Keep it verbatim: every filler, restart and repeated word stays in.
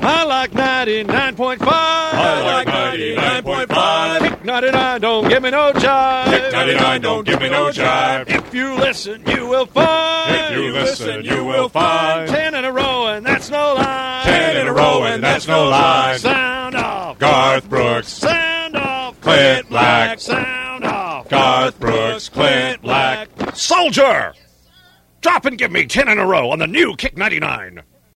I like ninety-nine point five. I like ninety-nine point five. Kick ninety-nine, don't give me no jive. Kick ninety-nine, don't give me no jive. If you listen, you will find. If you listen, you will find. Ten in a row, and that's no lie. Ten in a row, and that's no lie. Sound off. Garth Brooks. Sound off. Clint Black. Sound off. Garth Brooks. Clint Black. Soldier! Drop and give me ten in a row on the new Kick ninety-nine.